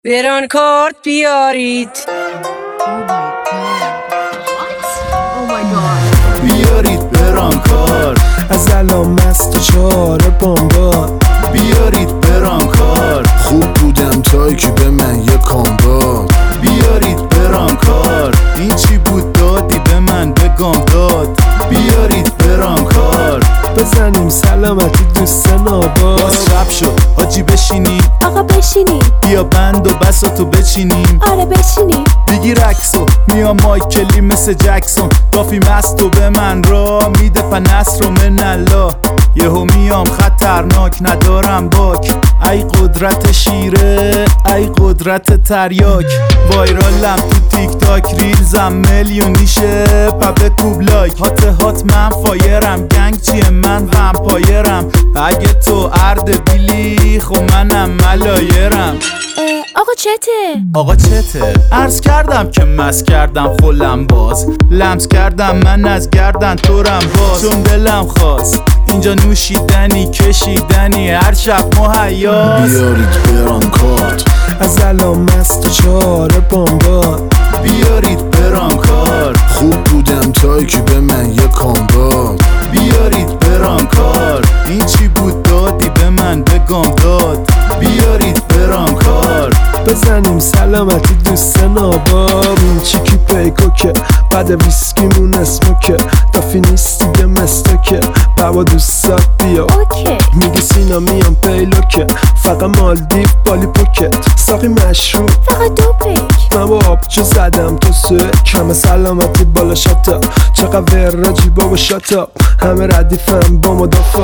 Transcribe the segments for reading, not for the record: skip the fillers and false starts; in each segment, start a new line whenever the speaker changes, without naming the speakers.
برانکارد بیارید.
بیارید برانکارد
از الان مست و چاره بامباد.
بیارید برانکارد
خوب بودم تا که به من یه کام داد.
بیارید برانکارد این چی بود دادی به من بگم داد. بیارید برانکارد
بزنیم سلامتی دوست ناباد.
باز شب شد حاجی بشینیم
آقا بشینیم.
بیا بند و بساتو بچینیم.
آره بشینیم.
بگیر عکسو میام مایکلی مثل جکسون. دافی مستو به من را میده پنست رو من الله. یهو میام خطرناک ندارم باک. ای قدرت شیره ای قدرت تریاک. وایرالم تو تیک تاک ریلزم میلیونیشه. پبه کوب لایک هات من فایرم. گنگ چیه من ومپایرم. اگه تو اردبیلی خب منم ملایرم.
آقا چته؟
عرض کردم که مس کردم خلم باز. لمس کردم من از گردن تورم باز. چون دلم خواست اینجا نوشیدنی کشیدنی هر شب مهیاست.
بیارید برانکارد
از الان مست و چاره بامباد.
بیارید برانکارد
خوب بودم تا که به من یه کام داد.
بیارید برانکارد این چی بود دادی به من بگم داد. بیارید برانکارد
بزنیم سلامتی دوست ناباب. این چیکی پیکوکه بعد ویسکیمون اسموکه. دافی نیستی به مستکه بابا دوستات بیا.
اوکی.
میگه سینا میام پیلوکه. فقط مالدیو بالی پوکت. ساقی مشروب
فقط دو پیک.
من با آبجو زدم تو سوک. همه سلامتی بالا شاتا. چقدر وراجی بابا شاتا. همه ردیفم با مدافع.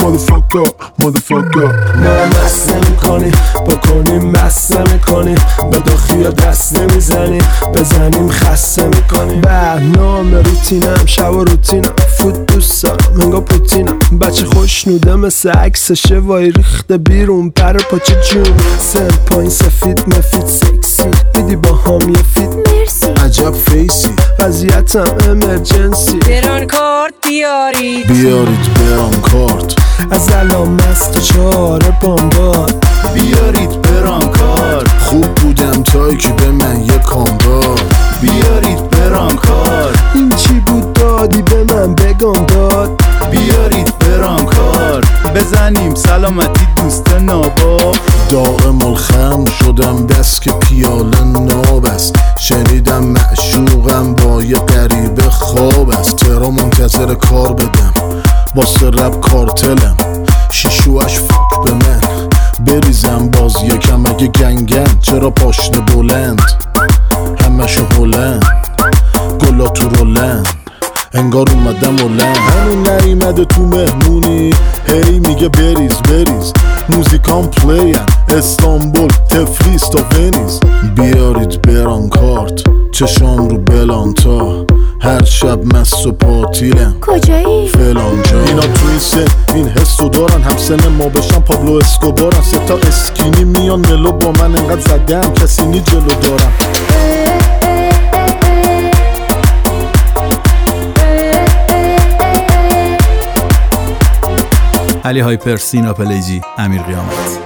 مدفاکا ما مست نمی بکنیم مست نمی به داخیا دست نمیزنیم. بزنیم خسته میکنیم. برنامه روتینم شب و روتینم. فوت دوست دارم انگا پوتینم. بچه خوشنوده مثل عکس شوای ریخته بیرون پر پاچه جون. سن پایین سفید مفید سکسی. میدی با هم یه فیت
مرسی.
عجب فیسی
وضعیتم امرجنسی.
برانکارد بیارید.
بیارید برانکارد
از الان مست و چاره بامباد.
بیارید برانکارد
خوب بودم تا که به من یه کام داد.
بیارید برانکارد
این چی بود دادی به من بگم داد.
بیارید برانکارد بزنیم سلامتی دوست ناباب.
دائم الخمر شدم دست که پیاله ناب است. شنیدم معشوقم با یه غریبه خواب است. ترا منتظر کار بدم واسه رب کارتلم. شیشوش فاک به من بریزم باز یکم اگه گنگن. چرا پاشنه بلند همشو هلند گلا تو رولند انگار اومدم هلند. همون نیمده تو مهمونی هی میگه بریز موزیکان پلین استانبول تفلیس تا ونیز. بیارید برانکارد چشام رو بلانتا. هر شب مست و پاتیلم
کجایی؟
فلان جا. اینا تو این سن این حسو دارن. همسن ما بشن پابلو اسکوبارن. سه تا اسکینی میان ملو با من انقدر زدم کسی نی جلو دارم.
علی هایپر، سینا پلیجی، امیر قیامت.